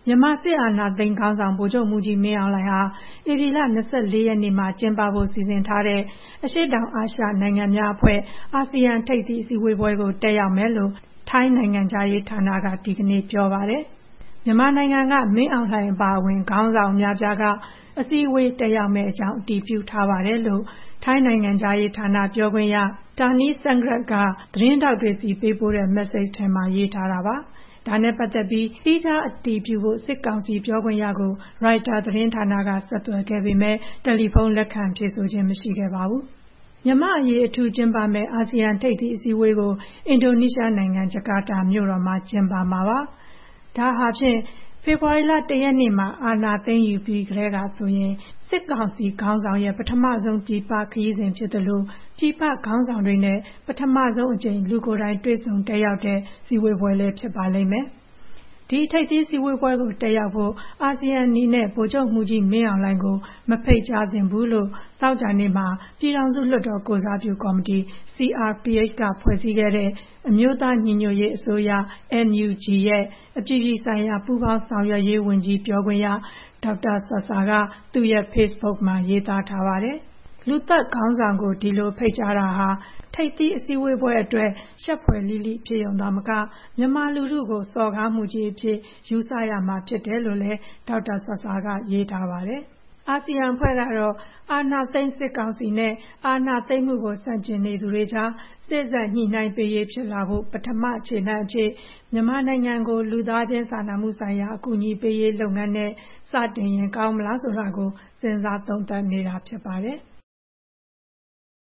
မြန်မာစစ်အာဏာသိမ်းခေါင်းဆောင်ဗိုလ်ချုပ်မှူးကြီးမင်းအောင်လှိုင်ဟာဧပြီလ 24 ရက်နေ့မှာကျင်းပဖို့စီစဉ်ထားတဲ့အရှေ့တောင်အာရှနိုင်ငံများအဖွဲ့အာဆီယံထိပ်သီးအစည်းအဝေးပွဲကိုတက်ရောက်မယ်လို့ထိုင်းနိုင်ငံခြားရေးဌာနကဒီကနေ့ပြောပါတယ်။မြန်မာနိုင်ငံကမင်းအောင်လှိုင်အပါအဝင်ခေါင်းဆောင်အများပြားကအစည်းအဝေးတက်ရောက်မယ့်အကြောင်းအတည်ပြုထားပါတယ်လို့ထိုင်းနိုင်ငံခြားရေးဌာနပြောခွင့်ရတာနီးစန်ဂရတ်ကသတင်းထောက်တွေစီပေးပို့တဲ့ message ထဲမှာရေးထားတာပါ။ဒါနဲ့ပတ်သက်ပြီးသီးခြားအတည်ပြုဖို့စစ်ကောင်စီပြောခွင့်ရကိုရိုက်တာသတင်းဌာနကဆက်သွယ်ခဲ့ပေမဲ့တယ်လီဖုန်းလက်ခံဖြေဆိုခြင်းမရှိခဲ့ပါဘူး။မြန်မာအရေးအထူးကျင်းပမယ့်အာဆီယံထိပ်သီးအစည်းအဝေးကိုအင်ဒိုနီးရှားနိုင်ငံဂျကာတာမြို့တော်မှာကျင်းပမှာပါ။ဒါဟာဖြင့်ဖေဖော်ဝါရီလ 1 ရက်နေ့မှာအာဏာသိမ်းယူပြီးကတည်းကဆိုရင်စစ်ကောင်စီခေါင်းဆောင်ရဲ့ပထမဆုံးပြည်ပခရီးစဉ်ဖြစ်သလိုပြည်ပခေါင်းဆောင်တွေနဲ့ပထမဆုံးအကြိမ်လူကိုယ်တိုင်တွေ့ဆုံတက်ရောက်တဲ့စည်းဝေးပွဲလည်းဖြစ်ပါလိမ့်မယ်။ဒီထိပ်သီးစည်းဝေးပွဲကိုတက်ရောက်ဖို့အာဆီယံအနေနဲ့ဗိုလ်ချုပ်မှူးကြီးမင်းအောင်လှိုင်ကိုမဖိတ်ကြားသင့်ဘူးလို့သောကြာနေ့မှာပြည်ထောင်စုလွှတ်တော်ကိုယ်စားပြုကော်မတီ CRPH ကဖွဲ့စည်းခဲ့တဲ့အမျိုးသားညီညွတ်ရေးအစိုးရ NUG ရဲ့အပြည်ပြည်ဆိုင်ရာပူးပေါင်းဆောင်ရွက်ရေးဝန်ကြီးပြောခွင့်ရဒေါက်တာဆာဆာကသူ့ရဲ့ Facebook မှာရေးသားထားပါတယ်။လူသက်ခေါင်းဆောင်ကိုဒီလိုဖိတ်ကြားတာဟာထိပ်သီးအစည်းအဝေးပွဲအတွက်ရှက်ဖွယ်လိလိဖြစ်ရုံသာမကမြန်မာလူထုကိုစော်ကားမှုကြီးအဖြစ်ယူဆရမှာဖြစ်တယ်လို့လည်းဒေါက်တာဆာဆာကရေးထားပါတယ်။အာဆီယံအဖွဲ့ကတော့အာဏာသိမ်းစစ်ကောင်စီနဲ့အာဏာသိမ်းမှုကိုဆန့်ကျင်နေသူတွေကြားစေ့စပ်ညှိနှိုင်းပေးရေးဖြစ်လာဖို့ပထမခြေလှမ်းအဖြစ်မြန်မာနိုင်ငံကိုလူသားချင်းစာနာမှုဆိုင်ရာအကူအညီပေးရေးလုပ်ငန်းနဲ့စတင်ရင်ကောင်းမလားဆိုတာကိုစဉ်းစားသုံးသပ်နေတာဖြစ်ပါတယ်။